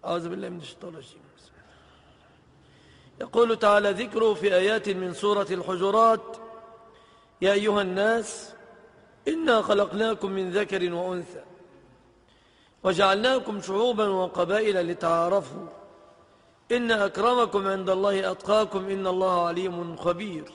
أعوذ بالله من الشيطان الرجيم. يقول تعالى ذكره في آيات من سورة الحجرات: يا أيها الناس إنا خلقناكم من ذكر وأنثى وجعلناكم شعوبا وقبائل لتعارفوا إن أكرمكم عند الله أتقاكم إن الله عليم خبير.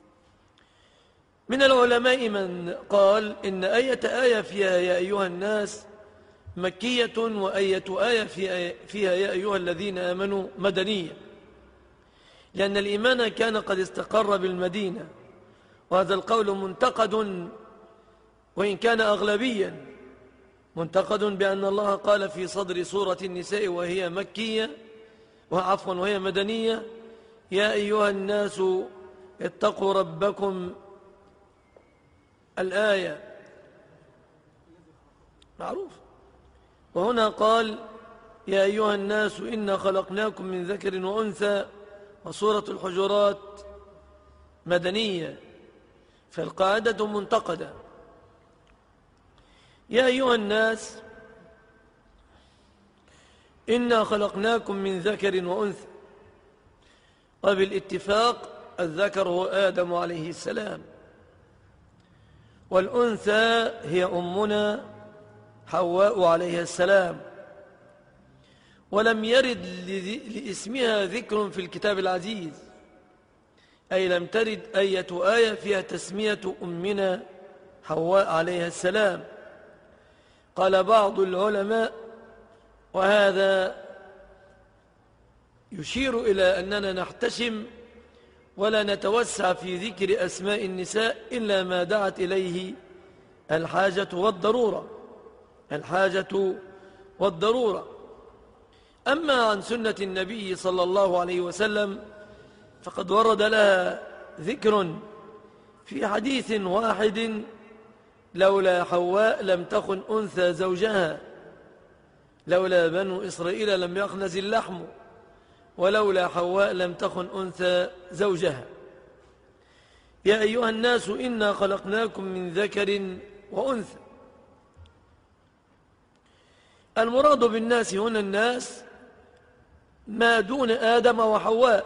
من العلماء من قال إن آية فيها يا أيها الناس مكية، وآية فيها يا أيها الذين آمنوا مدنية، لأن الإيمان كان قد استقر بالمدينة، وهذا القول منتقد وإن كان أغلبيا، منتقد بأن الله قال في صدر سورة النساء وهي مكية وهي مدنية: يا أيها الناس اتقوا ربكم، الآية معروف. وهنا قال يا أيها الناس إنا خلقناكم من ذكر وأنثى، وسورة الحجرات مدنية، فالقاعدة منتقدة. يا أيها الناس إنا خلقناكم من ذكر وأنثى، وبالاتفاق الذكر هو آدم عليه السلام، والأنثى هي أمنا حواء عليه السلام، ولم يرد لاسمها ذكر في الكتاب العزيز، أي لم ترد أية آية فيها تسمية أمنا حواء عليه السلام. قال بعض العلماء، وهذا يشير إلى أننا نحتشم ولا نتوسع في ذكر أسماء النساء إلا ما دعت إليه الحاجة والضرورة. أما عن سنة النبي صلى الله عليه وسلم فقد ورد لها ذكر في حديث واحد: لولا حواء لم تخن أنثى زوجها، لولا بنو إسرائيل لم يخنز اللحم، ولولا حواء لم تخن أنثى زوجها. يا أيها الناس إنا خلقناكم من ذكر وأنثى. المراد بالناس هنا الناس ما دون آدم وحواء،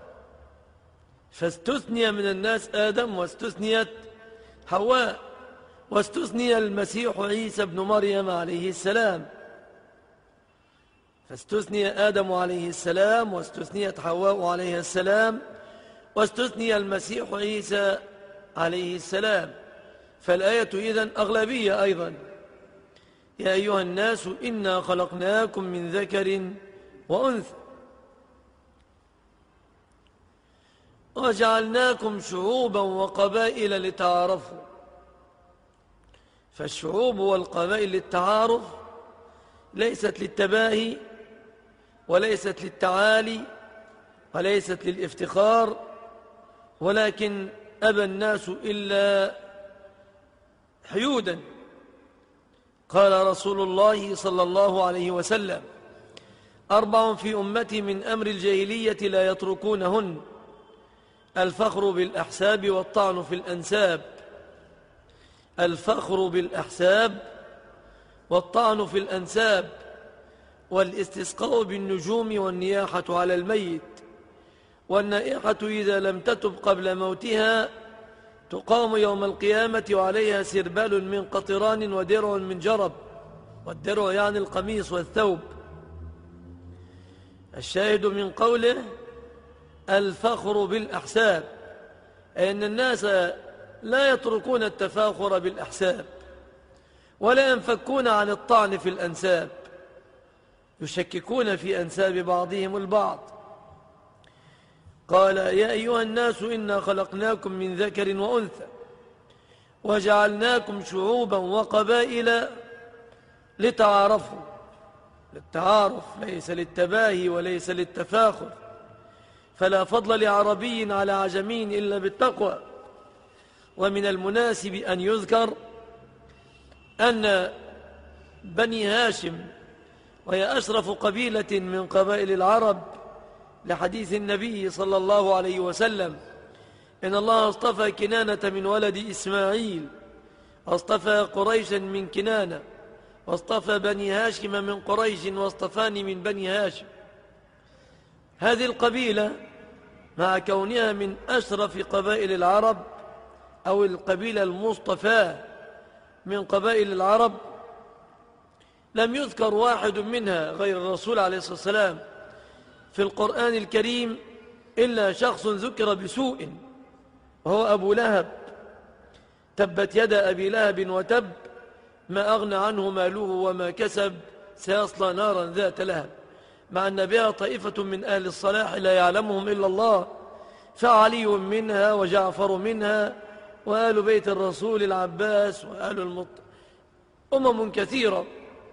فاستثني من الناس آدم واستثنيت حواء، واستثني المسيح عيسى بن مريم عليه السلام، فاستثني آدم عليه السلام واستثنيت حواء عليه السلام واستثني المسيح عيسى عليه السلام، فالآية إذن أغلبية أيضا. يا أيها الناس إنا خلقناكم من ذكر وأنثى وجعلناكم شعوبا وقبائل لتعارفوا، فالشعوب والقبائل للتعارف، ليست للتباهي وليست للتعالي وليست للافتخار، ولكن أبى الناس إلا حيودا. قال رسول الله صلى الله عليه وسلم: 4 في أمتي من أمر الجاهلية لا يتركونهن: الفخر بالأحساب والطعن في الأنساب. الفخر بالأحساب والطعن في الأنساب، والاستسقاء بالنجوم والنياحة على الميت. والنائحة إذا لم تتب قبل موتها تقام يوم القيامة وعليها سربال من قطران ودرع من جرب، والدرع يعني القميص والثوب. الشاهد من قوله الفخر بالأحساب، أي أن الناس لا يتركون التفاخر بالأحساب ولا ينفكون عن الطعن في الأنساب، يشككون في أنساب بعضهم البعض. قال يا أيها الناس إنا خلقناكم من ذكر وأنثى وجعلناكم شعوبا وقبائل لتعارفوا، للتعارف ليس للتباهي وليس للتفاخر، فلا فضل لعربي على عجمي إلا بالتقوى. ومن المناسب أن يذكر أن بني هاشم وهي أشرف قبيلة من قبائل العرب لحديث النبي صلى الله عليه وسلم: إن الله اصطفى كنانة من ولد إسماعيل، اصطفى قريشا من كنانة، واصطفى بني هاشم من قريش واصطفاني من بني هاشم. هذه القبيلة مع كونها من أشرف قبائل العرب أو القبيلة المصطفاة من قبائل العرب، لم يذكر واحد منها غير الرسول عليه الصلاة والسلام في القرآن الكريم إلا شخص ذكر بسوء، وهو أبو لهب. تبت يد أبي لهب وتب، ما أغنى عنه ماله وما كسب، سيصلى نارا ذات لهب. مع أن بها طائفة من أهل الصلاح لا يعلمهم إلا الله، فعلي منها وجعفر منها وآل بيت الرسول العباس وآل أمم كثيرة.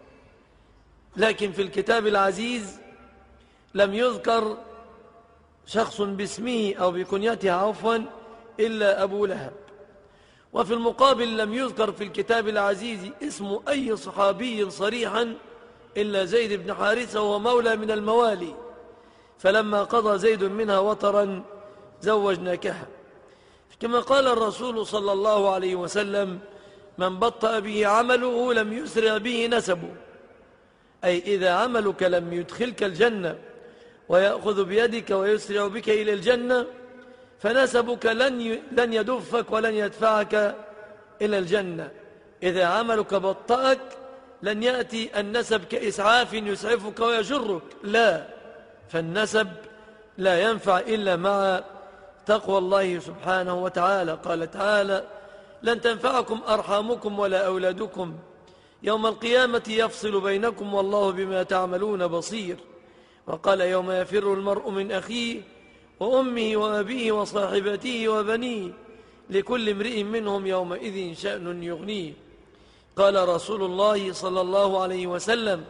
لكن في الكتاب العزيز لم يذكر شخص باسمه أو بكنيته عفوا إلا أبو لهب. وفي المقابل لم يذكر في الكتاب العزيز اسم أي صحابي صريحا إلا زيد بن حارثة، وهو مولى من الموالي، فلما قضى زيد منها وطرا زوجناكها. كما قال الرسول صلى الله عليه وسلم: من بطأ به عمله لم يسرع به نسبه، أي إذا عملك لم يدخلك الجنة ويأخذ بيدك ويسرع بك إلى الجنة، فنسبك لن يدفك ولن يدفعك إلى الجنة. إذا عملك بطأك لن يأتي النسب كإسعاف يسعفك ويجرك، لا، فالنسب لا ينفع إلا مع تقوى الله سبحانه وتعالى. قال تعالى: لن تنفعكم أرحامكم ولا أولادكم يوم القيامة يفصل بينكم والله بما تعملون بصير. وقال: يوم يفر المرء من أخيه وأمه وأبيه وصاحبته وبنيه لكل امرئ منهم يومئذ شأن يغنيه. قال رسول الله صلى الله عليه وسلم: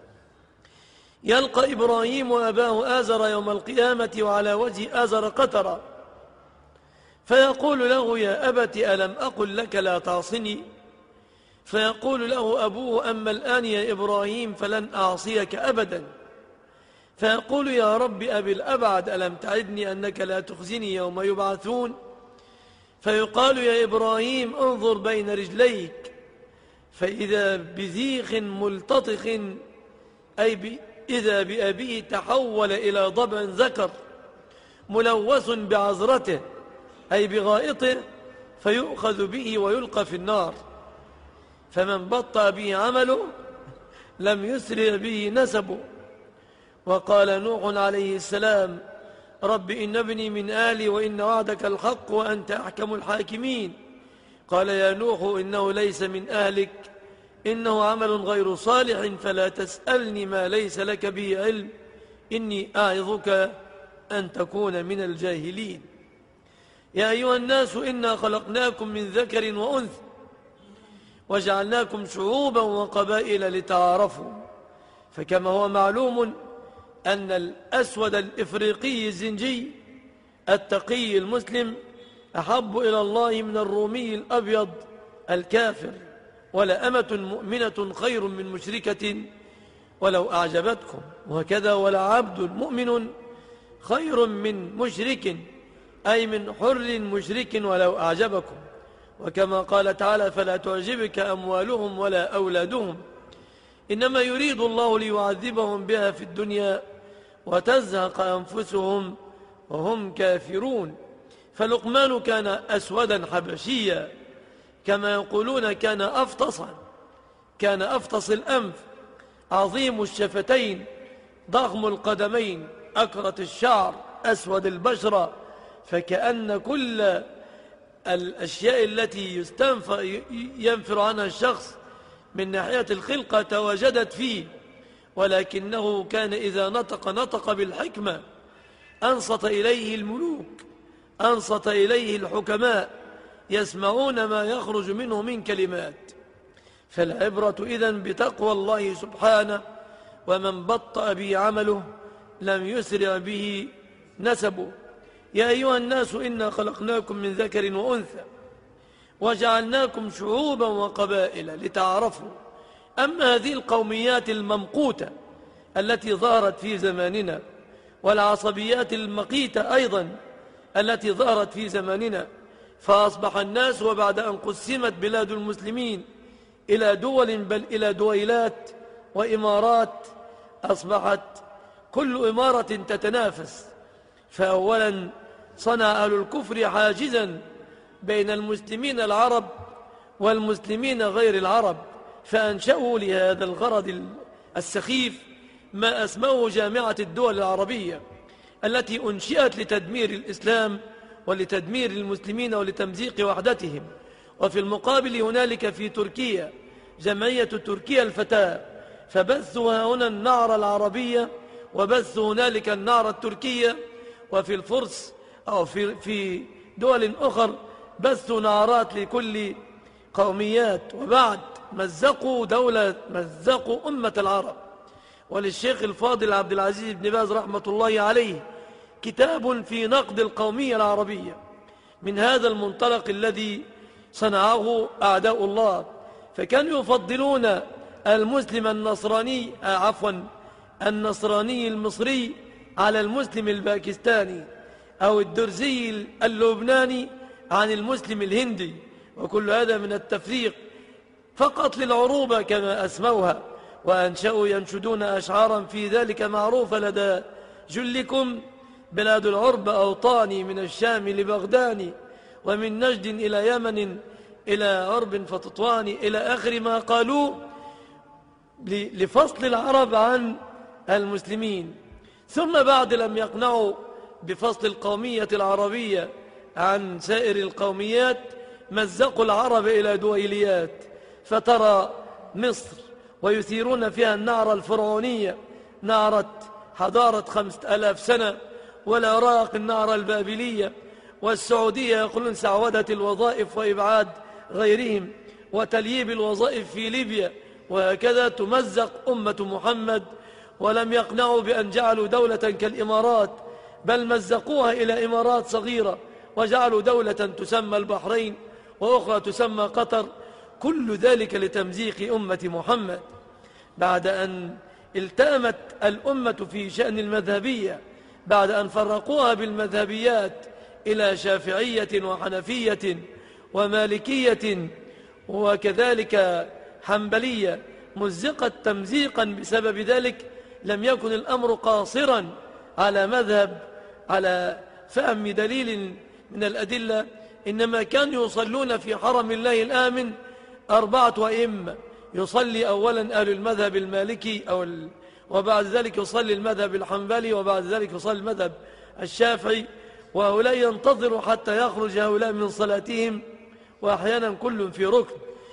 يلقى إبراهيم وأباه آزر يوم القيامة وعلى وجه آزر قترا، فيقول له: يا أبت ألم أقل لك لا تعصني؟ فيقول له أبوه: أما الآن يا إبراهيم فلن أعصيك أبدا. فيقول: يا رب أبي الأبعد ألم تعدني أنك لا تخزني يوم يبعثون؟ فيقال: يا إبراهيم انظر بين رجليك فإذا بذيخ ملتطخ، أي إذا بأبيه تحول إلى ضبع ذكر ملوث بعذرته، أي بغائطه، فيؤخذ به ويلقى في النار. فمن بطأ به عمله لم يسرع به نسبه. وقال نوح عليه السلام: رب إن ابني من آلي وإن وعدك الحق وأنت أحكم الحاكمين. قال: يا نوح إنه ليس من أهلك إنه عمل غير صالح فلا تسألني ما ليس لك به علم إني أعظك أن تكون من الجاهلين. يا أيها الناس إنا خلقناكم من ذكر وأنثى وجعلناكم شعوبا وقبائل لتعارفوا. فكما هو معلوم أن الأسود الإفريقي الزنجي التقي المسلم أحب إلى الله من الرومي الأبيض الكافر، ولا أمة مؤمنة خير من مشركة ولو أعجبتكم، وهكذا ولا عبد مؤمن خير من مشرك، أي من حر مشرك ولو أعجبكم. وكما قال تعالى: فلا تعجبك أموالهم ولا أولادهم إنما يريد الله ليعذبهم بها في الدنيا وتزهق أنفسهم وهم كافرون. فلقمان كان أسودا حبشيا، كما يقولون كان أفطس الأنف، عظيم الشفتين، ضخم القدمين، أكرت الشعر، أسود البشرة، فكأن كل الأشياء التي ينفر عنها الشخص من ناحية الخلقة تواجدت فيه. ولكنه كان إذا نطق بالحكمة أنصت إليه الملوك، أنصت إليه الحكماء، يسمعون ما يخرج منه من كلمات. فالعبرة إذن بتقوى الله سبحانه. ومن بطأ به عمله لم يسرع به نسبه. يا أيها الناس إنا خلقناكم من ذكر وأنثى وجعلناكم شعوبا وقبائل لتعارفوا. أما هذه القوميات الممقوتة التي ظهرت في زماننا، والعصبيات المقيتة أيضا التي ظهرت في زماننا، فأصبح الناس وبعد أن قسمت بلاد المسلمين إلى دول بل إلى دويلات وإمارات، أصبحت كل إمارة تتنافس. فأولا صنع أهل الكفر حاجزا بين المسلمين العرب والمسلمين غير العرب، فأنشأوا لهذا الغرض السخيف ما أسموه جامعة الدول العربية، التي أنشئت لتدمير الإسلام ولتدمير المسلمين ولتمزيق وحدتهم. وفي المقابل هنالك في تركيا جمعية تركيا الفتاة، فبثوا هنا النعرة العربية وبثوا هنالك النعرة التركية. وفي الفرس أو في دول أخر بثوا نعرات لكل قوميات. وبعد مزقوا أمة العرب. وللشيخ الفاضل عبد العزيز بن باز رحمة الله عليه كتاب في نقد القومية العربية من هذا المنطلق الذي صنعه أعداء الله. فكانوا يفضلون المسلم النصراني المصري على المسلم الباكستاني، أو الدرزي اللبناني عن المسلم الهندي، وكل هذا من التفريق فقط للعروبة كما أسموها. وأنشأوا ينشدون أشعارا في ذلك معروفة لدى جلكم: بلاد العرب أوطاني، من الشام لبغداد، ومن نجد إلى يمن، إلى عرب فتطواني، إلى آخر ما قالوا لفصل العرب عن المسلمين. ثم بعد لم يقنعوا بفصل القومية العربية عن سائر القوميات مزقوا العرب إلى دويليات، فترى مصر ويثيرون فيها النعرة الفرعونية، نعرة حضارة 5000 سنة، والعراق النعرة البابلية، والسعودية يقولون سعودة الوظائف وإبعاد غيرهم وتلييب الوظائف في ليبيا. وهكذا تمزق أمة محمد. ولم يقنعوا بأن جعلوا دولة كالإمارات، بل مزقوها إلى إمارات صغيرة، وجعلوا دولة تسمى البحرين وأخرى تسمى قطر، كل ذلك لتمزيق أمة محمد. بعد أن التأمت الأمة في شأن المذهبية، بعد أن فرقوها بالمذهبيات إلى شافعية وحنفية ومالكية وكذلك حنبلية، مزقت تمزيقا. بسبب ذلك لم يكن الأمر قاصرا على مذهب، على فهم دليل من الأدلة، إنما كانوا يصلون في حرم الله الآمن 4 أئمة. يصلي أولا أهل المذهب المالكي وبعد ذلك يصلي المذهب الحنبلي، وبعد ذلك يصلي المذهب الشافعي، وهؤلاء ينتظروا حتى يخرج هؤلاء من صلاتهم، وأحيانا كل في ركن.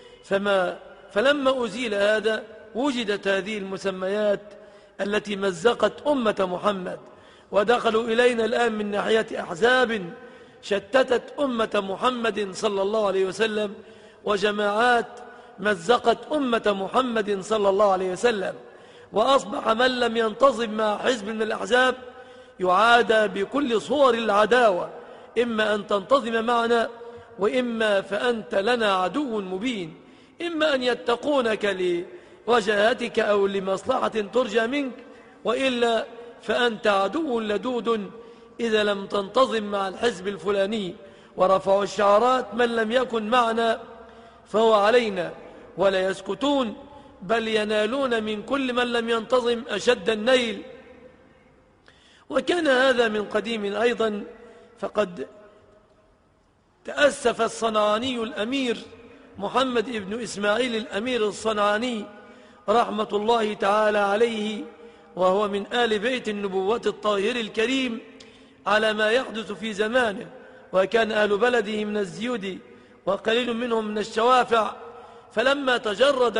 فلما أزيل هذا وجدت هذه المسميات التي مزقت أمة محمد. ودخلوا إلينا الآن من ناحية أحزاب شتتت أمة محمد صلى الله عليه وسلم، وجماعات مزقت أمة محمد صلى الله عليه وسلم. وأصبح من لم ينتظم مع حزب من الأحزاب يعادى بكل صور العداوة، إما أن تنتظم معنا، وإما فأنت لنا عدو مبين، إما أن يتقونك لوجهتك أو لمصلحة ترجى منك، وإلا فأنت عدو لدود إذا لم تنتظم مع الحزب الفلاني. ورفعوا الشعارات: من لم يكن معنا فهو علينا، ولا يسكتون بل ينالون من كل من لم ينتظم أشد النيل. وكان هذا من قديم أيضا، فقد تأسف الصنعاني الأمير محمد بن إسماعيل الأمير الصنعاني رحمة الله تعالى عليه، وهو من آل بيت النبوة الطاهر الكريم، على ما يحدث في زمانه. وكان أهل بلده من الزيود وقليل منهم من الشوافع. فلما تجرد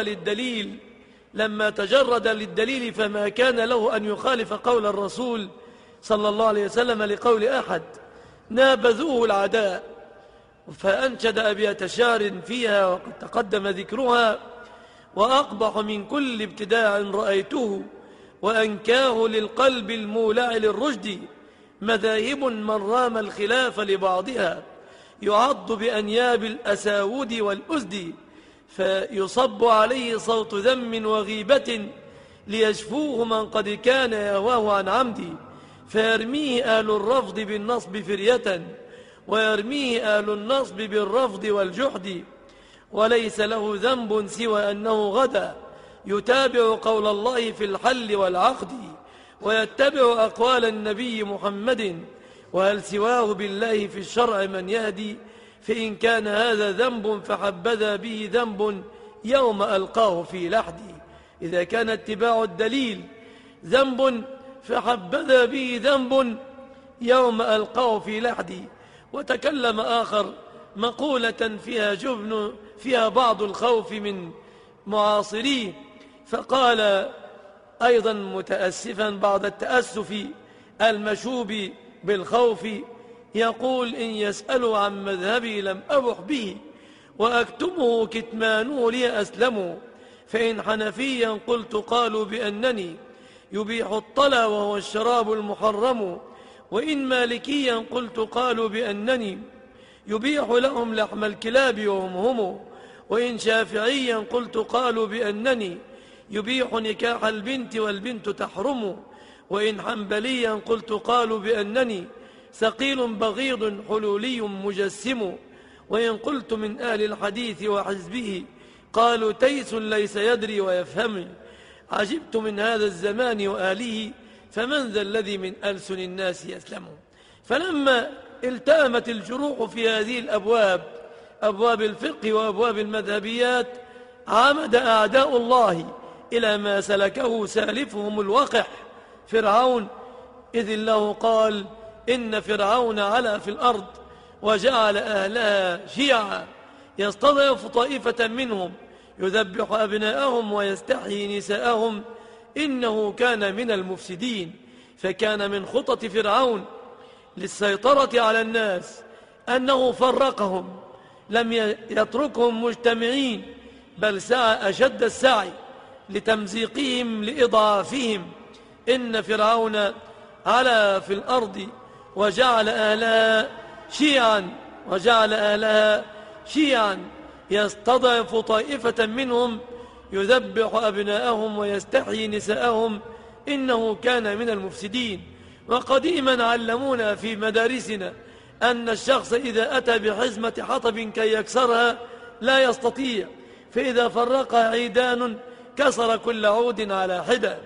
للدليل فما كان له أن يخالف قول الرسول صلى الله عليه وسلم لقول أحد، نابذوه العداء. فأنشد أبيات شعر فيها وقد تقدم ذكرها: وأقبح من كل ابتداع رأيته، وأنكاه للقلب المولع للرشد، مذاهب من رام الخلاف لبعضها، يعض بأنياب الأساود والأسد، فيصب عليه صوت ذم وغيبة، ليشفوه من قد كان يهواه عن عمدي، فيرميه أهل الرفض بالنصب فرية، ويرميه أهل النصب بالرفض والجحد، وليس له ذنب سوى أنه غدا يتابع قول الله في الحل والعقد ويتبع أقوال النبي محمد، وهل سواه بالله في الشرع من يهدي؟ فإن كان هذا ذنب فحبذا به ذنب يوم ألقاه في لحدي. إذا كان اتباع الدليل ذنب فحبذا به ذنب يوم ألقاه في لحدي. وتكلم آخر مقولة فيها جبن، فيها بعض الخوف من معاصريه، فقال أيضا متأسفا بعد التأسف المشوب بالخوف، يقول: إن يسألوا عن مذهبي لم أبح به، وأكتمه كتمانه لي أسلم. فإن حنفيا قلت قالوا بأنني يبيح الطلا وهو الشراب المحرم، وإن مالكيا قلت قالوا بأنني يبيح لهم لحم الكلاب وهم هم، وإن شافعيا قلت قالوا بأنني يبيح نكاح البنت والبنت تحرم، وإن حنبليا قلت قالوا بأنني ثقيل بغيض حلولي مجسم، وإن قلت من أهل الحديث وحزبه قالوا تيس ليس يدري ويفهم. عجبت من هذا الزمان وآله، فمن ذا الذي من ألسن الناس يسلم. فلما التأمت الجروح في هذه الأبواب، أبواب الفقه وأبواب المذهبيات، عمد أعداء الله إلى ما سلكه سالفهم الوقح فرعون، إذ الله قال: إن فرعون علا في الأرض وجعل أهلها شيعا يستضعف طائفة منهم يذبح أبناءهم ويستحيي نساءهم إنه كان من المفسدين. فكان من خطط فرعون للسيطرة على الناس أنه فرقهم، لم يتركهم مجتمعين، بل سعى أشد السعي لتمزيقهم لإضعافهم. إن فرعون علا في الأرض وجعل أهلها شيعا يستضعف طائفة منهم يذبح أبناءهم ويستحيي نساءهم إنه كان من المفسدين. وقديما علمونا في مدارسنا أن الشخص إذا أتى بحزمة حطب كي يكسرها لا يستطيع، فإذا فرقها عيدان كسر كل عود على حدة.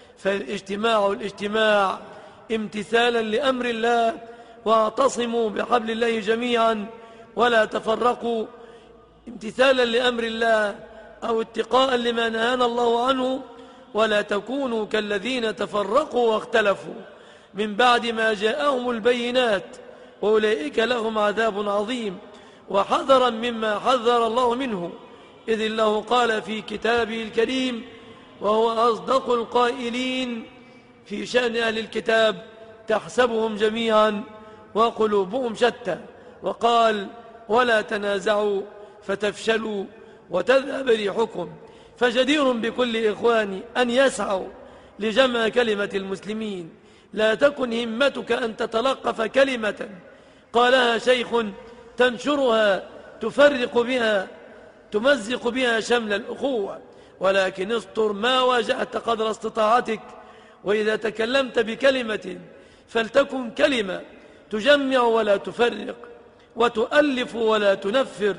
فالاجتماع امتثالا لأمر الله، واعتصموا بحبل الله جميعا ولا تفرقوا، امتثالا لأمر الله أو اتقاء لما نهانا الله عنه، ولا تكونوا كالذين تفرقوا واختلفوا من بعد ما جاءهم البينات وأولئك لهم عذاب عظيم. وحذرا مما حذر الله منه، إذ الله قال في كتابه الكريم وهو أصدق القائلين في شأن أهل الكتاب: تحسبهم جميعا وقلوبهم شتى، وقال: ولا تنازعوا فتفشلوا وتذهب ريحكم. فجدير بكل إخواني أن يسعوا لجمع كلمة المسلمين. لا تكن همتك أن تتلقف كلمة قالها شيخ تنشرها تفرق بها تمزق بها شمل الأخوة، ولكن استر ما واجهت قدر استطاعتك. وإذا تكلمت بكلمة فلتكن كلمة تجمع ولا تفرق، وتؤلف ولا تنفر.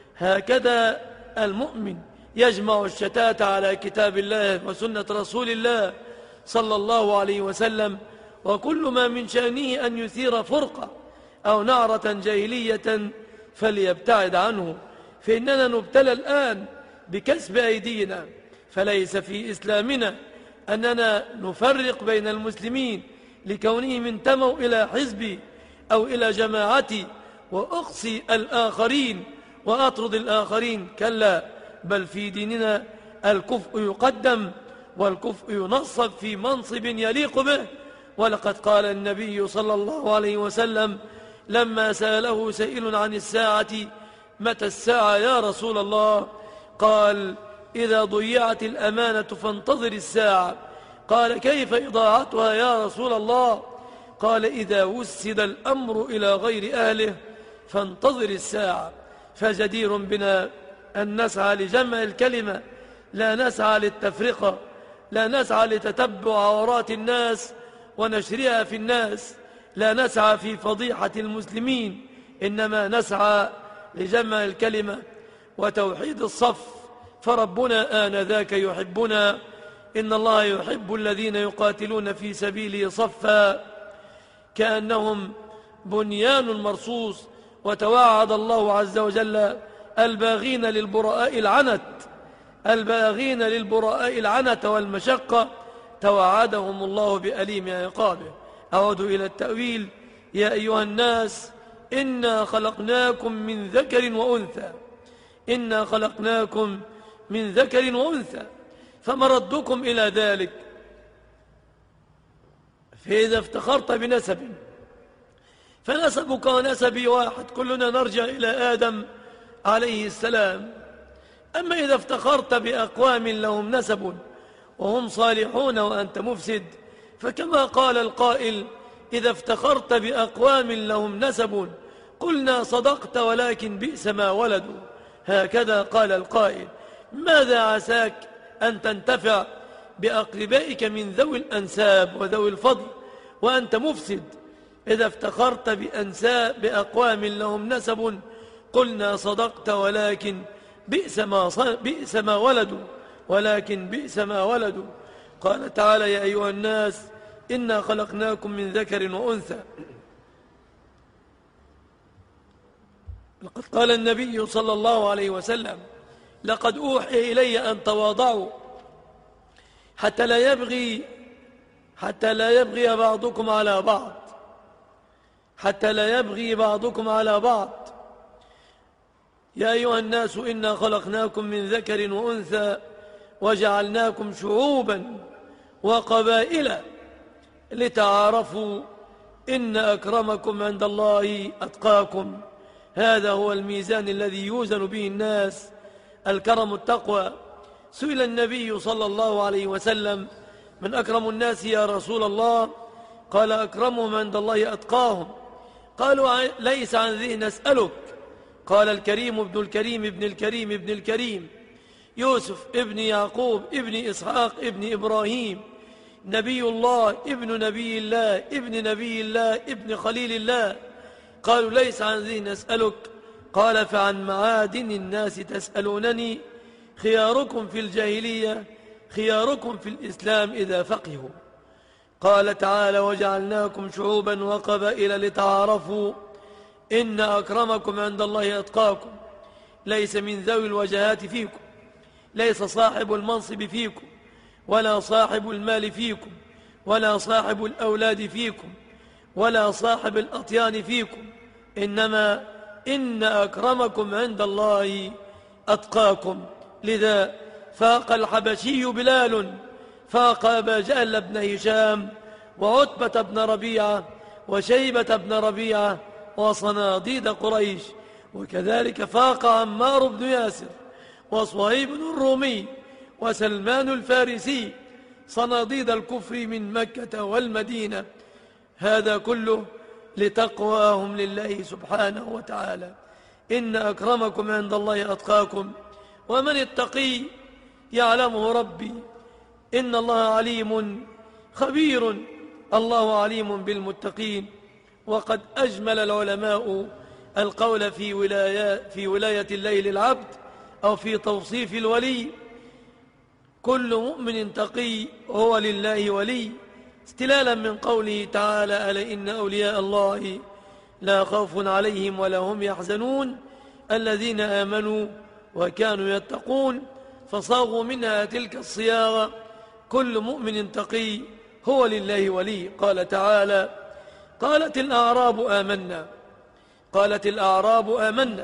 هكذا المؤمن يجمع الشتات على كتاب الله وسنة رسول الله صلى الله عليه وسلم، وكل ما من شأنه أن يثير فرقة أو نعرة جاهلية فليبتعد عنه، فإننا نبتلى الآن بكسب أيدينا. فليس في إسلامنا أننا نفرق بين المسلمين لكونهم انتموا إلى حزبي أو إلى جماعتي وأقصي الآخرين وأطرد الآخرين، كلا، بل في ديننا الكفء يقدم والكفء ينصب في منصب يليق به. ولقد قال النبي صلى الله عليه وسلم لما سأله سائل عن الساعة: متى الساعة يا رسول الله؟ قال: إذا ضيعت الأمانة فانتظر الساعة. قال: كيف إضاعتها يا رسول الله؟ قال: إذا وسد الأمر إلى غير أهله فانتظر الساعة. فجدير بنا أن نسعى لجمع الكلمة، لا نسعى للتفرقة، لا نسعى لتتبع عورات الناس ونشرها في الناس، لا نسعى في فضيحة المسلمين، إنما نسعى لجمع الكلمة وتوحيد الصف، فربنا آنذاك يحبنا. إن الله يحب الذين يقاتلون في سبيله صفا كأنهم بنيان مرصوص. وتوعد الله عز وجل الباغين للبراء العنة والمشقة، توعدهم الله بأليم عقابه. أعود إلى التأويل. يا أيها الناس إنا خلقناكم من ذكر وأنثى فمردكم إلى ذلك. فإذا افتخرت بنسب فنسبك ونسبي واحد، كلنا نرجع إلى آدم عليه السلام. أما إذا افتخرت بأقوام لهم نسب وهم صالحون وأنت مفسد، فكما قال القائل: إذا افتخرت بأقوام لهم نسب قلنا صدقت ولكن بئس ما ولدوا. هكذا قال القائل. ماذا عساك أن تنتفع بأقربائك من ذوي الأنساب وذوي الفضل وأنت مفسد؟ إذا افتخرت بأقوام لهم نسب قلنا صدقت ولكن بئس ما ولدوا. قال تعالى: يا أيها الناس إنا خلقناكم من ذكر وأنثى. لقد قال النبي صلى الله عليه وسلم: لقد أوحي إلي أن تواضعوا حتى لا يبغي بعضكم على بعض. يا أيها الناس إنا خلقناكم من ذكر وأنثى وجعلناكم شعوبا وقبائل لتعارفوا إن أكرمكم عند الله أتقاكم. هذا هو الميزان الذي يوزن به الناس، الكرم التقوى. سئل النبي صلى الله عليه وسلم: من أكرم الناس يا رسول الله؟ قال: أكرمهم عند الله أتقاهم. قالوا: ليس عن ذي نسألك. قال: الكريم ابن الكريم ابن الكريم ابن الكريم، يوسف ابن يعقوب ابن إسحاق ابن إبراهيم، نبي الله ابن نبي الله ابن نبي الله ابن خليل الله. قالوا: ليس عن ذي نسألك. قال: فعن معادن الناس تسألونني، خياركم في الجاهلية خياركم في الإسلام إذا فقهوا. قال تعالى: وجعلناكم شعوبا وقبائل لتعارفوا إن أكرمكم عند الله أتقاكم. ليس من ذوي الوجهات فيكم، ليس صاحب المنصب فيكم، ولا صاحب المال فيكم، ولا صاحب الأولاد فيكم، ولا صاحب الأطيان فيكم، إنما إن أكرمكم عند الله أتقاكم. لذا فاق الحبشي بلال، فاق أبا جهل بن هشام، وعتبة بن ربيعة، وشيبة بن ربيعة، وصناديد قريش. وكذلك فاق عمار بن ياسر، وصهيب الرومي، وسلمان الفارسي، صناديد الكفر من مكة والمدينة. هذا كله لتقواهم لله سبحانه وتعالى. إن أكرمكم عند الله أتقاكم، ومن التقي يعلمه ربي. إن الله عليم خبير، الله عليم بالمتقين. وقد أجمل العلماء القول في ولاية الله للعبد، أو في توصيف الولي: كل مؤمن تقي هو لله ولي، استلالا من قوله تعالى: ألا إن أولياء الله لا خوف عليهم ولا هم يحزنون الذين آمنوا وكانوا يتقون. فصاغوا منها تلك الصياغة: كل مؤمن تقي هو لله ولي. قال تعالى: قالت الأعراب آمنا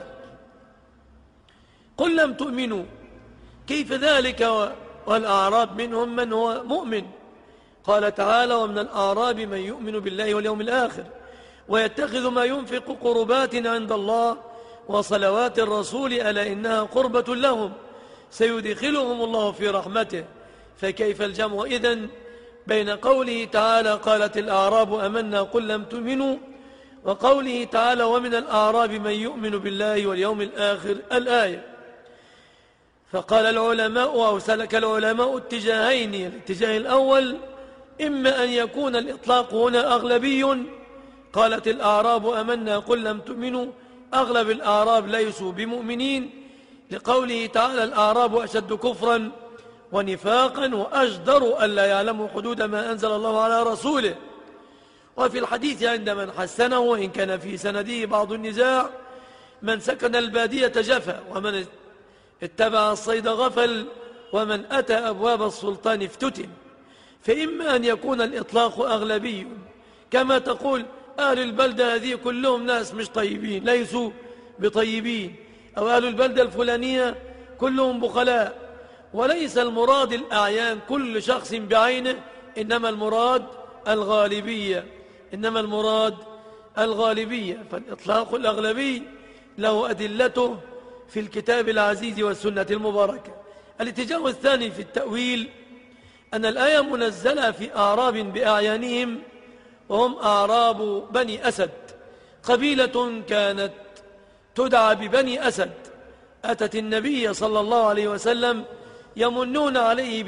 قل لم تؤمنوا. كيف ذلك والأعراب منهم من هو مؤمن؟ قال تعالى: ومن الأعراب من يؤمن بالله واليوم الآخر ويتخذ ما ينفق قربات عند الله وصلوات الرسول ألا إنها قربة لهم سيدخلهم الله في رحمته. فكيف الجمع إذن بين قوله تعالى: قالت الأعراب آمنا قل لم تؤمنوا، وقوله تعالى: ومن الأعراب من يؤمن بالله واليوم الآخر الآية؟ فقال العلماء، أو سلك العلماء اتجاهين. الاتجاه الأول: إما أن يكون الإطلاق هنا أغلبي، قالت الأعراب آمنا قل لم تؤمنوا، أغلب الأعراب ليسوا بمؤمنين، لقوله تعالى الأعراب أشد كفرا ونفاقا وأجدر ألا يعلموا حدود ما أنزل الله على رسوله. وفي الحديث عند من حسنه وإن كان في سنده بعض النزاع: من سكن البادية جفا، ومن اتبع الصيد غفل، ومن أتى أبواب السلطان افتتن. فإما أن يكون الإطلاق أغلبي كما تقول أهل البلدة هذه كلهم ناس مش طيبين ليسوا بطيبين، أو أهل البلدة الفلانية كلهم بخلاء، وليس المراد الأعيان كل شخص بعينه، إنما المراد الغالبية. فالإطلاق الأغلبي له أدلته في الكتاب العزيز والسنة المباركة. الاتجاه الثاني في التأويل أن الآية منزلة في أعراب بأعيانهم، وهم أعراب بني أسد، قبيلة كانت تدعى ببني أسد، أتت النبي صلى الله عليه وسلم يمنون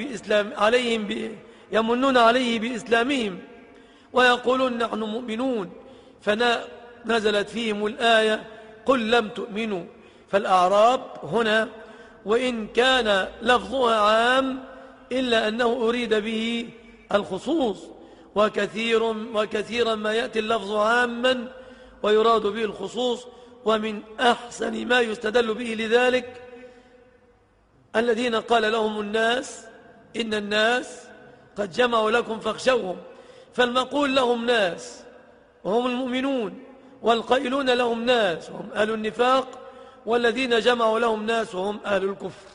عليه بإسلامهم ويقولون نحن مؤمنون، فنزلت فيهم الآية قل لم تؤمنوا. فالأعراب هنا وإن كان لفظها عام إلا أنه أريد به الخصوص، وكثيرا ما يأتي اللفظ عاما ويراد به الخصوص. ومن أحسن ما يستدل به لذلك الذين قال لهم الناس إن الناس قد جمعوا لكم فاخشوهم، فالمقول لهم ناس وهم المؤمنون، والقائلون لهم ناس وهم أهل النفاق، والذين جمعوا لهم ناس وهم أهل الكفر.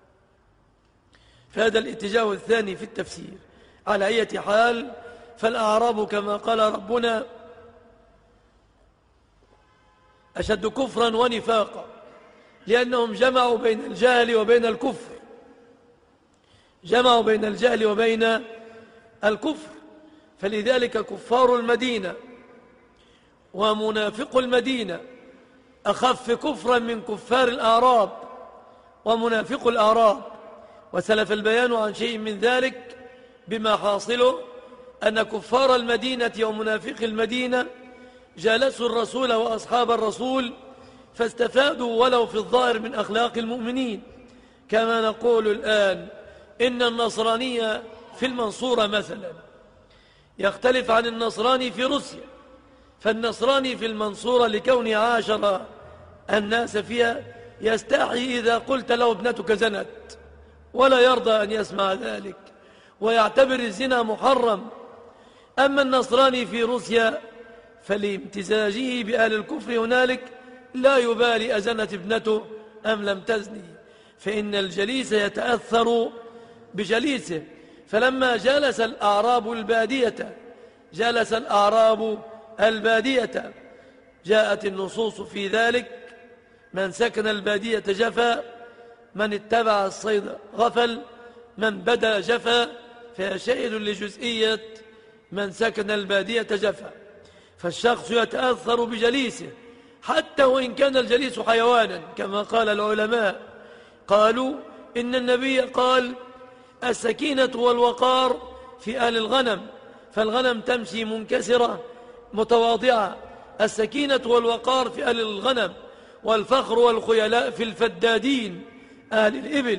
فهذا الاتجاه الثاني في التفسير. على أي حال فالأعراب كما قال ربنا أشد كفرا ونفاقا، لأنهم جمعوا بين الجهل وبين الكفر، فلذلك كفار المدينة ومنافق المدينة أخف كفرا من كفار الأعراب ومنافق الأعراب. وسلف البيان عن شيء من ذلك بما حاصله أن كفار المدينة ومنافق المدينة جالسوا الرسول وأصحاب الرسول فاستفادوا ولو في الظاهر من أخلاق المؤمنين، كما نقول الآن إن النصرانية في المنصورة مثلا يختلف عن النصراني في روسيا. فالنصراني في المنصورة لكونه عاشر الناس فيها يستحي إذا قلت له ابنتك زنت، ولا يرضى أن يسمع ذلك ويعتبر الزنا محرم. أما النصراني في روسيا فلامتزاجه بأهل الكفر هنالك لا يبالي أزنت ابنته أم لم تزني، فإن الجليس يتأثر بجليسه. فلما جلس الأعراب البادية جاءت النصوص في ذلك: من سكن البادية جفا، من اتبع الصيد غفل، من بدا جفا، فيشهد لجزئية من سكن البادية جفا. فالشخص يتأثر بجليسه حتى وإن كان الجليس حيوانا، كما قال العلماء، قالوا إن النبي قال السكينة والوقار في أهل الغنم، فالغنم تمشي منكسرة متواضعة، السكينة والوقار في أهل الغنم، والفخر والخيلاء في الفدادين أهل الإبل.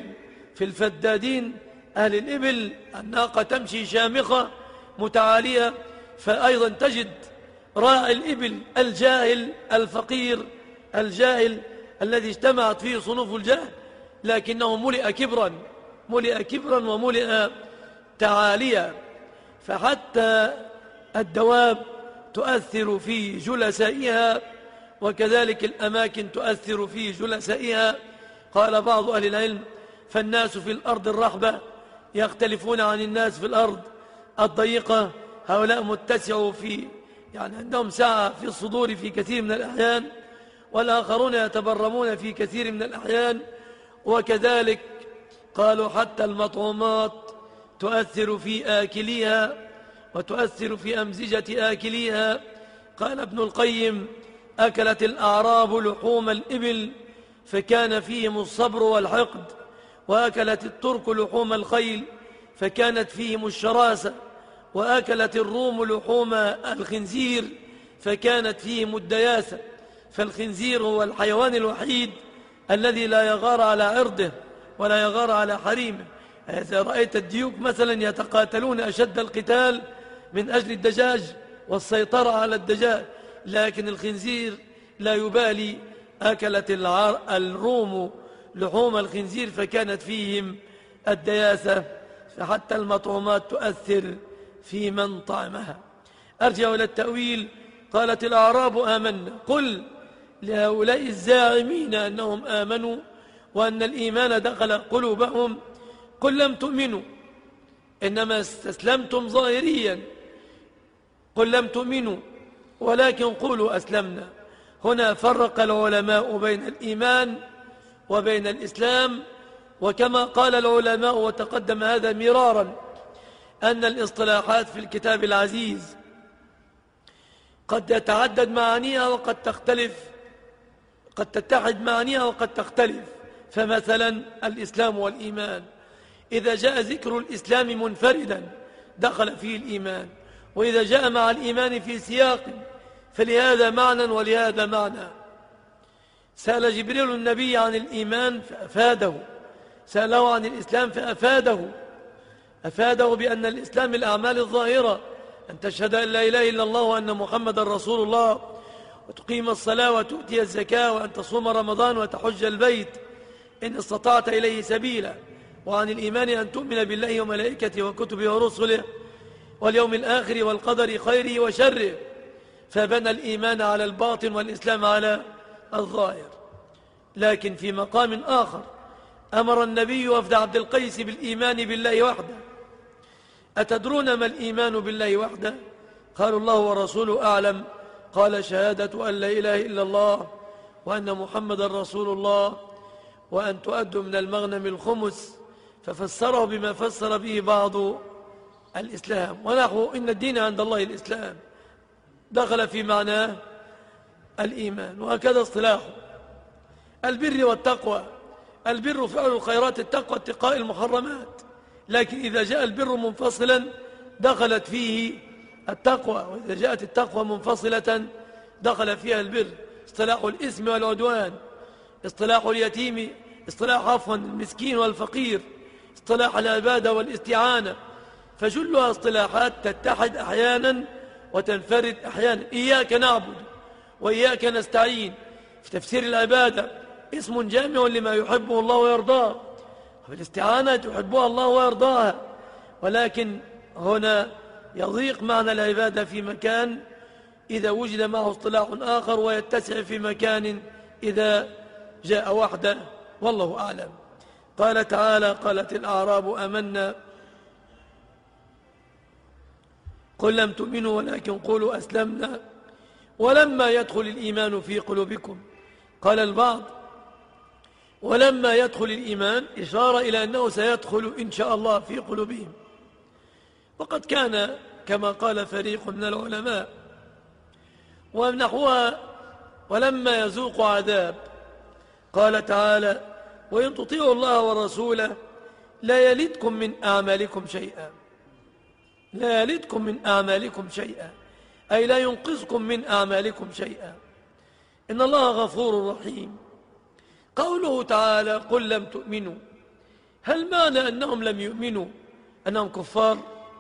أهل الإبل الناقة تمشي شامخة متعالية، فأيضا تجد راعي الإبل الجاهل الفقير الجاهل الذي اجتمعت فيه صنوف الجهل، لكنه ملئ كبرا وملئ تعاليا. فحتى الدواب تؤثر في جلسائها، وكذلك الأماكن تؤثر في جلسائها. قال بعض أهل العلم: فالناس في الأرض الرحبة يختلفون عن الناس في الأرض الضيقة، هؤلاء متسعوا يعني عندهم سعة في الصدور في كثير من الأحيان، والآخرون يتبرمون في كثير من الأحيان. وكذلك قالوا حتى المطعومات تؤثر في آكليها وتؤثر في أمزجة آكليها. قال ابن القيم: أكلت الأعراب لحوم الإبل فكان فيهم الصبر والحقد، وأكلت الترك لحوم الخيل فكانت فيهم الشراسة، وأكلت الروم لحوم الخنزير فكانت فيهم الدياسة. فالخنزير هو الحيوان الوحيد الذي لا يغار على عرضه ولا يغار على حريمه. إذا رأيت الديوك مثلا يتقاتلون أشد القتال من أجل الدجاج والسيطرة على الدجاج، لكن الخنزير لا يبالي. أكلت الروم لحوم الخنزير فكانت فيهم الدياسة، فحتى المطعومات تؤثر في من طعمها. أرجع إلى التأويل. قالت الأعراب آمنا، قل لهؤلاء الزاعمين أنهم آمنوا وأن الإيمان دخل قلوبهم، قل لم تؤمنوا إنما استسلمتم ظاهريا، قل لم تؤمنوا ولكن قولوا أسلمنا. هنا فرق العلماء بين الإيمان وبين الإسلام، وكما قال العلماء وتقدم هذا مرارا أن الاصطلاحات في الكتاب العزيز قد يتعدد معانيها وقد تختلف، قد تتحد معانيها وقد تختلف. فمثلا الإسلام والإيمان، إذا جاء ذكر الإسلام منفردا دخل فيه الإيمان، وإذا جاء مع الإيمان في سياق فلهذا معنى ولهذا معنى. سأل جبريل النبي عن الإيمان فأفاده، سأله عن الإسلام أفاده بأن الإسلام الأعمال الظاهرة، أن تشهد أن لا إله إلا الله وأن محمد رسول الله، وتقيم الصلاة وتؤتي الزكاة، وأن تصوم رمضان وتحج البيت إن استطعت إليه سبيلا. وعن الإيمان أن تؤمن بالله وملائكته وكتبه ورسله واليوم الآخر والقدر خيره وشره. فبنى الإيمان على الباطن والإسلام على الظاهر. لكن في مقام آخر أمر النبي وفد عبد القيس بالإيمان بالله وحده. أتدرون ما الإيمان بالله وحده؟ قالوا الله ورسوله أعلم. قال شهادة أن لا إله إلا الله وأن محمد رسول الله وأن تؤدوا من المغنم الخمس، ففسره بما فسر به بعض الإسلام، ونحو إن الدين عند الله الإسلام دخل في معناه الإيمان. وهكذا اصطلاحه. البر والتقوى، البر فعل الخيرات، التقوى اتقاء المحرمات، لكن إذا جاء البر منفصلا دخلت فيه التقوى، وإذا جاءت التقوى منفصلة دخل فيها البر. اصطلاح الإثم والعدوان، اصطلاح اليتيم، اصطلاح عفوا المسكين والفقير، اصطلاح العبادة والاستعانة، فجلها اصطلاحات تتحد أحيانا وتنفرد أحيانا. إياك نعبد وإياك نستعين في تفسير العبادة اسم جامع لما يحبه الله ويرضاه، وفي الاستعانة يحبها الله ويرضاها، ولكن هنا يضيق معنى العبادة في مكان إذا وجد معه اصطلاح آخر، ويتسع في مكان إذا جاء وحده، والله أعلم. قال تعالى: قالت الأعراب آمنا قل لم تؤمنوا ولكن قولوا أسلمنا ولما يدخل الإيمان في قلوبكم. قال البعض: ولما يدخل الإيمان إشارة إلى أنه سيدخل إن شاء الله في قلوبهم، وقد كان كما قال فريق من العلماء. ونحوها: ولما يذوق عذاب. قال تعالى: وإن تطيعوا الله ورسوله لا يلدكم من أعمالكم شيئا، لا يلدكم من أعمالكم شيئا، أي لا ينقذكم من أعمالكم شيئا، إن الله غفور رحيم. قوله تعالى: قل لم تؤمنوا، هل معنى أنهم لم يؤمنوا أنهم كفار؟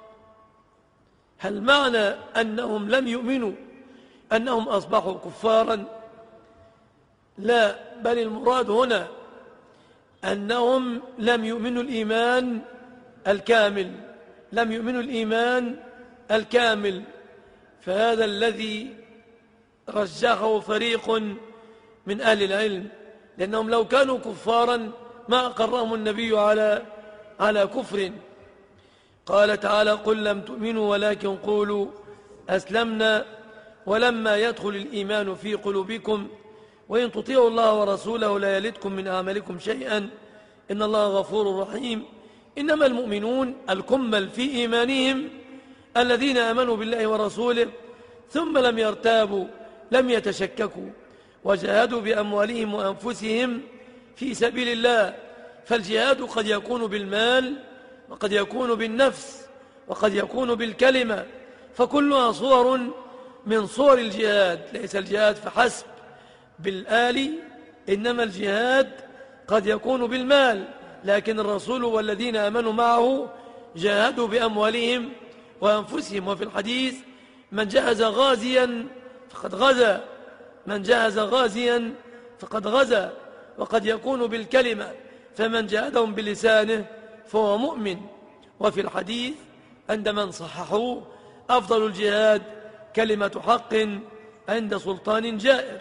هل معنى أنهم لم يؤمنوا أنهم أصبحوا كفارا؟ لا، بل المراد هنا أنهم لم يؤمنوا الإيمان الكامل، لم يؤمنوا الإيمان الكامل. فهذا الذي رجحه فريق من أهل العلم، لأنهم لو كانوا كفارا ما أقرهم النبي على كفر. قال تعالى: قل لم تؤمنوا ولكن قولوا أسلمنا ولما يدخل الإيمان في قلوبكم وإن تطيعوا الله ورسوله لا يلدكم من أعمالكم شيئا إن الله غفور رحيم. إنما المؤمنون الكمل في إيمانهم الذين آمنوا بالله ورسوله ثم لم يرتابوا، لم يتشككوا، وجاهدوا بأموالهم وأنفسهم في سبيل الله. فالجهاد قد يكون بالمال وقد يكون بالنفس وقد يكون بالكلمة، فكلها صور من صور الجهاد. ليس الجهاد فحسب بالآل إنما الجهاد قد يكون بالمال، لكن الرسول والذين آمنوا معه جاهدوا بأموالهم وأنفسهم. وفي الحديث: من جهز غازيا فقد غزا، من جهز غازيا فقد غزا. وقد يكون بالكلمة، فمن جاهدهم بلسانه فهو مؤمن. وفي الحديث عند من صححوه: أفضل الجهاد كلمة حق عند سلطان جائر.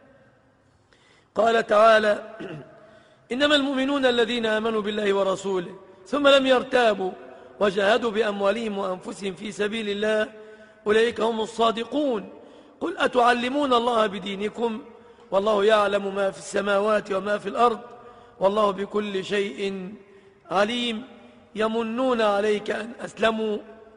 قال تعالى: إنما المؤمنون الذين آمنوا بالله ورسوله ثم لم يرتابوا وجاهدوا بأموالهم وأنفسهم في سبيل الله أولئك هم الصادقون. قل أتعلمون الله بدينكم والله يعلم ما في السماوات وما في الأرض والله بكل شيء عليم. يمنون عليك أن أسلموا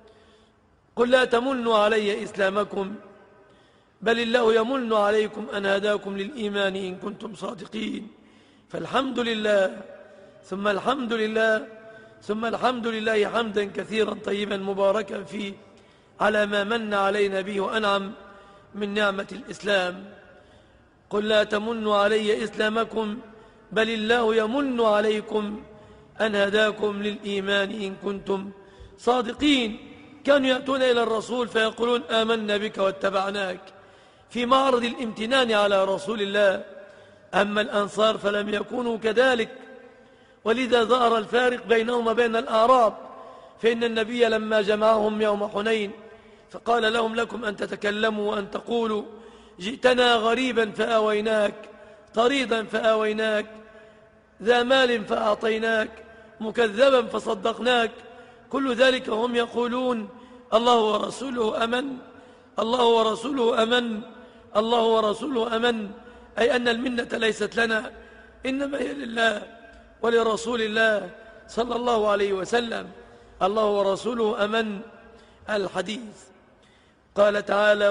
قل لا تمنوا علي إسلامكم بل الله يمن عليكم أن هداكم للإيمان إن كنتم صادقين. فالحمد لله ثم الحمد لله ثم الحمد لله حمدا كثيرا طيبا مباركا فيه على ما من علينا به وأنعم من نعمة الإسلام. قل لا تمنوا علي إسلامكم بل الله يمن عليكم أن هداكم للإيمان إن كنتم صادقين. كانوا يأتون إلى الرسول فيقولون آمنا بك واتبعناك في معرض الامتنان على رسول الله. أما الأنصار فلم يكونوا كذلك، ولذا ظهر الفارق بينهم وبين الأعراب. فإن النبي لما جمعهم يوم حنين فقال لهم: لكم أن تتكلموا وأن تقولوا جئتنا غريبا فآويناك، طريدا فآويناك، ذا مال فأعطيناك، مكذبا فصدقناك. كل ذلك هم يقولون: الله ورسوله أمن، الله ورسوله أمن، الله ورسوله أمن، أي أن المنة ليست لنا إنما هي لله ولرسول الله صلى الله عليه وسلم. الله ورسوله أمن. الحديث. قال تعالى: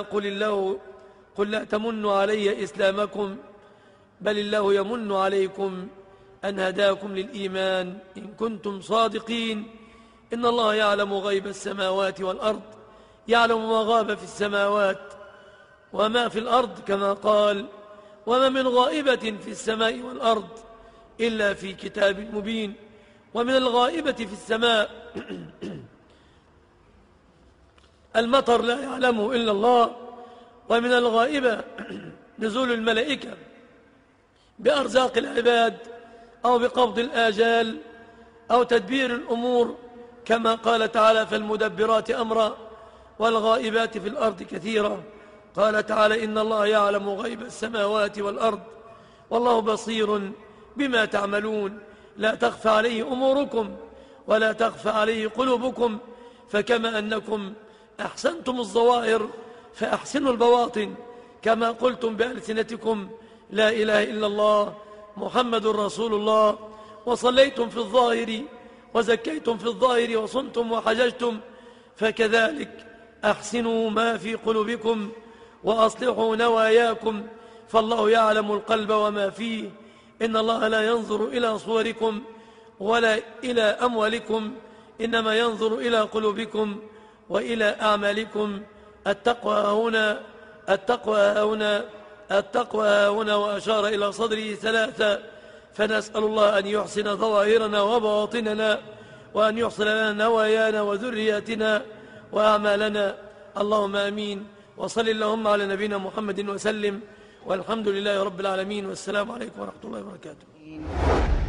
قل لا تمنوا علي إسلامكم بل الله يمن عليكم أن هداكم للإيمان إن كنتم صادقين. إن الله يعلم غيب السماوات والأرض، يعلم ما غاب في السماوات وما في الأرض، كما قال: وما من غائبة في السماء والأرض إلا في كتاب مبين. ومن الغائبة في السماء المطر لا يعلمه إلا الله، ومن الغائبة نزول الملائكة بأرزاق العباد أو بقبض الآجال أو تدبير الأمور، كما قال تعالى: فالمدبرات أمرا والغائبات في الأرض كثيرا. قال تعالى: إن الله يعلم غيب السماوات والأرض والله بصير بما تعملون. لا تخفى عليه أموركم ولا تخفى عليه قلوبكم، فكما أنكم أحسنتم الظواهر فأحسنوا البواطن، كما قلتم بألسنتكم لا إله إلا الله محمد رسول الله، وصليتم في الظاهر وزكيتم في الظاهر وصمتم وحججتم، فكذلك أحسنوا ما في قلوبكم وأصلحوا نواياكم، فالله يعلم القلب وما فيه. إن الله لا ينظر إلى صوركم ولا إلى أموالكم، إنما ينظر إلى قلوبكم وإلى أعمالكم. التقوى هنا، التقوى هنا، التقوى هنا. وأشار إلى صدره ثلاثة. فنسأل الله أن يحسن ظواهرنا وبواطننا، وأن يحسن لنا نوايانا وذرياتنا وأعمالنا. اللهم آمين. وصل اللهم على نبينا محمد وسلم، والحمد لله رب العالمين، والسلام عليكم ورحمة الله وبركاته.